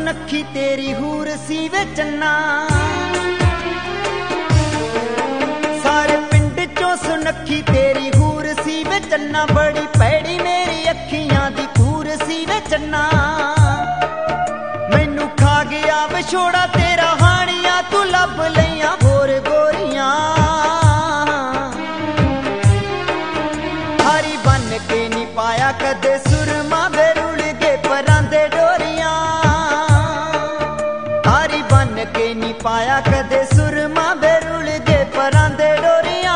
ਸੁਨੱਖੀ ਤੇਰੀ ਹੂਰ ਸੀ ਵੇ ਚੰਨਾ। ਸਾਰੇ ਪਿੰਡ ਚੋਂ ਸੁਨੱਖੀ ਤੇਰੀ ਹੂਰ ਸੀ ਵੇ ਚੰਨਾ। ਬੜੀ ਭੈੜੀ ਮੇਰੀ ਅੱਖੀਆਂ ਦੀ ਕੂਰ ਸੀ ਵੇ ਚੰਨਾ। ਮੈਨੂੰ ਖਾ ਗਿਆ ਵਿਛੋੜਾ ਤੇਰਾ ਹਾਣੀਆਂ, ਤੂੰ ਲੱਭ ਲਈਆਂ ਹੋਰ ਗੋਰੀਆਂ। ਹਾਰੀ ਬਨ ਕੇ ਨੀ ਪਾਇਆ ਕਦੇ ਸੁਰਮਾ ਵੇ ਰੁਲ ਗਏ ਪਰਾਂ ਦੇ ਡੋਰੀਆਂ। ਹਾਰੀ ਬਨ ਕੇ ਨੀ ਪਾਇਆ ਕਦੇ ਸੁਰਮਾ ਵੇ ਰੁਲ ਗਏ ਪਰਾਂ ਦੇ ਡੋਰੀਆਂ।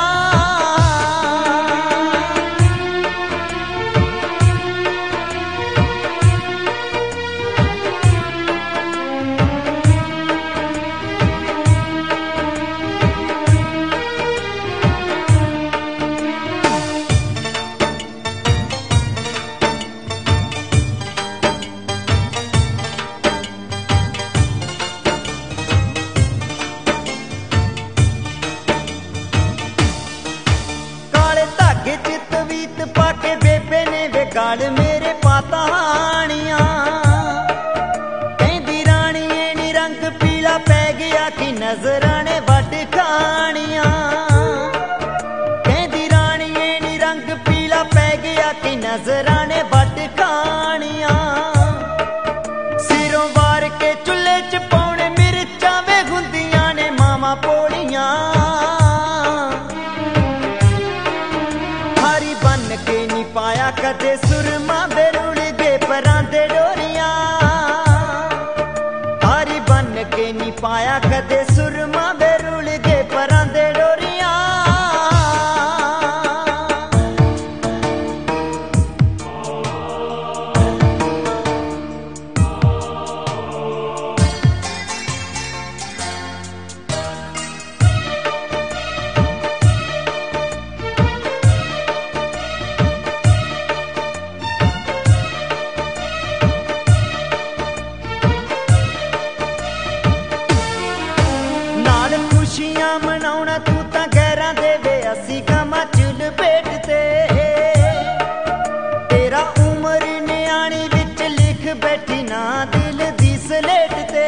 ਗਾਲ ਮੇਰੇ ਪਾਤਾ ਹਾਣੀਆਂ, ਕਹਿੰਦੀ ਰਾਣੀਏ ਨੀ ਰੰਗ ਪੀਲਾ ਪੈ ਗਿਆ ਕਿ ਨਜ਼ਰਾਂ ਨੇ ਵੱਢ ਖਾਣੀਆਂ। ਕਹਿੰਦੀ ਰਾਣੀਏ ਨੀ ਰੰਗ ਪੀਲਾ ਪੈ ਗਿਆ ਕਿ ਨਜ਼ਰਾਂ ਨੇ ਵੱਢ ਖਾਣੀਆਂ। ਸਿਰੋਂ ਵਾਰ ਕੇ ਚੁੱਲ੍ਹੇ ਚ ਪਾਉਣੇ ਮਿਰਚਾਂ ਵੇ ਹੁੰਦੀਆਂ ਨੇ ਮਾਵਾਂ ਪੋਲੀਆਂ। ਹਾਰੀ ਬਨ ਕੇ ਨੀ ਪਾਇਆ ਕਦੇ ਸੁਰਮਾ ਵੇ ਰੁਲ ਗਏ ਪਰਾਂ ਦੇ ਡੋਰੀਆਂ। ਹਾਰੀ ਬਨ ਕੇ ਨੀ ਪਾਇਆ ਕਦੇ ਸੁਰਮਾ ਵੇ ਰੁਲ ਗਏ ਪਰਾਂ ਦੇ ਡੋਰੀਆਂ। ਖੁਸ਼ੀਆਂ ਮਨਾਉਣਾ ਤੂੰ ਤਾਂ ਗੈਰਾਂ ਦੇ ਵੇ, ਅਸੀਂ ਗਮਾਂ ਚ ਲਪੇਟ ਤੇ। ਤੇਰਾ ਉਮਰ ਨਿਆਣੀ ਵਿੱਚ ਲਿਖ ਬੈਠੀ ਨਾ ਦਿਲ ਦੀ ਸਲੇਟ ਤੇ।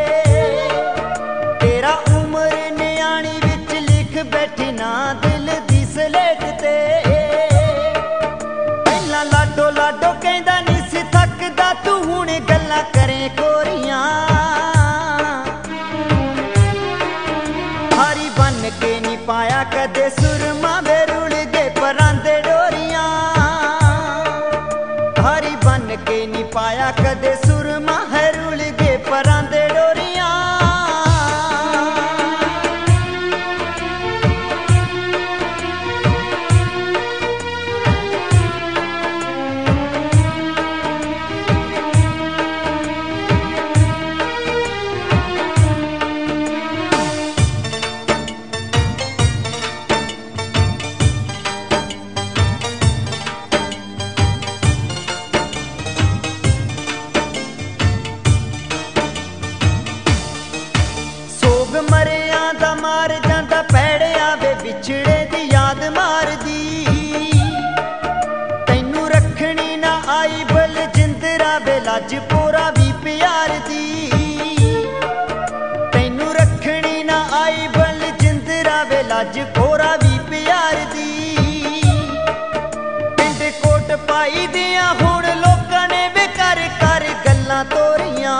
ਤੇਰਾ ਉਮਰ ਨਿਆਣੀ ਵਿੱਚ ਲਿਖ ਬੈਠੀ ਨਾ ਦਿਲ ਦੀ ਸਲੇਟ ਤੇ। ਪਹਿਲਾਂ ਲਾਡੋ ਲਾਡੋ ਕਹਿੰਦਾ ਨੀ ਸੀ ਥੱਕਦਾ, ਤੂੰ ਹੁਣ ਗੱਲਾਂ ਕਰੇ ਕੋਰੀਆਂ। ਹਾਰੀ ਬਨ ਕੇ ਨੀ ਪਾਇਆ ਕਦੇ ਸੁਰਮਾ ਵੇ ਰੁਲ ਗਏ ਪਰਾਂ ਦੇ ਡੋਰੀਆਂ। ਹਾਰੀ ਬਨ ਕੇ ਨੀ ਪਾਇਆ ਕਦੇ ਸੁਰਮਾ ਹੈ ਰੁਲ ਗਏ ਪਰਾਂ ਦੇ ਡੋਰੀਆਂ। ਮਰਿਆਂ ਦਾ ਮਾਰ ਜਾਂਦਾ ਪੈੜਿਆ ਵੇ ਵਿਛੜੇ ਦੀ ਯਾਦ ਮਾਰਦੀ। ਤੈਨੂੰ ਰੱਖਣੀ ਨਾ ਆਈ ਬਲਜਿੰਦਰਾ ਵੇ ਲੱਜ ਪੋਰਾ ਵੀ ਪਿਆਰ ਦੀ। ਤੈਨੂੰ ਰੱਖਣੀ ਨਾ ਆਈ ਬਲਜਿੰਦਰਾ ਵੇ ਲੱਜ ਪੋਰਾ ਵੀ ਪਿਆਰ ਦੀ। ਪਿੰਡ ਕੋਟ ਪਾਈ ਦੀਆਂ ਹੁਣ ਲੋਕਾਂ ਨੇ ਵੇ ਕਰ ਕਰ ਗੱਲਾਂ ਤੋਰੀਆਂ।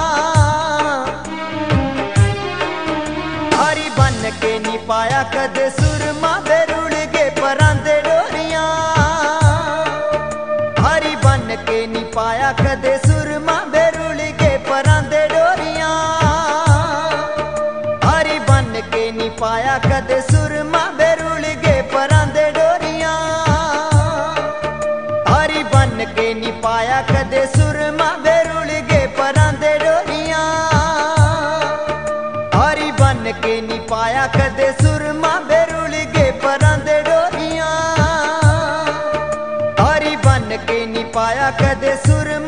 ਹਾਰੀ ਬਨ ਕੇ ਨੀ ਪਾਇਆ ਕਦੇ ਸੁਰਮਾ ਵੇ ਰੁਲ ਗਏ ਪਰਾਂ ਦੇ ਡੋਰੀਆਂ। ਹਾਰੀ ਬਨ ਕੇ ਨੀ ਪਾਇਆ ਕਦੇ ਸੁਰਮਾ ਵੇ ਰੁਲ ਗਏ ਪਰਾਂ ਦੇ ਡੋਰੀਆਂ। ਹਾਰੀ ਬਨ ਕੇ ਨੀ ਪਾਇਆ ਕਦੇ ਸੁਰਮਾ ਵੇ ਰੁਲ ਗਏ ਪਰਾਂ ਦੇ ਡੋਰੀਆਂ। ਹਾਰੀ ਬਨ ਕੇ ਨੀ ਪਾਇਆ ਕਦੇ ਸੁਰਮਾ ਵੇ ਰੁਲ ਗਏ ਪਰਾਂ ਦੇ ਡੋਰੀਆਂ। ਹਾਰੀ ਬਨ ਕੇ ਨੀ ਪਾਇਆ ਕਦੇ ਸੁਰਮਾ ਵੇ ਰੁਲ ਗਏ ਪਰਾਂ ਦੇ ਡੋਰੀਆਂ। ਹਾਰੀ ਬਨ ਕੇ ਨੀ ਪਾਇਆ ਕਦੇ ਸੁਰਮਾ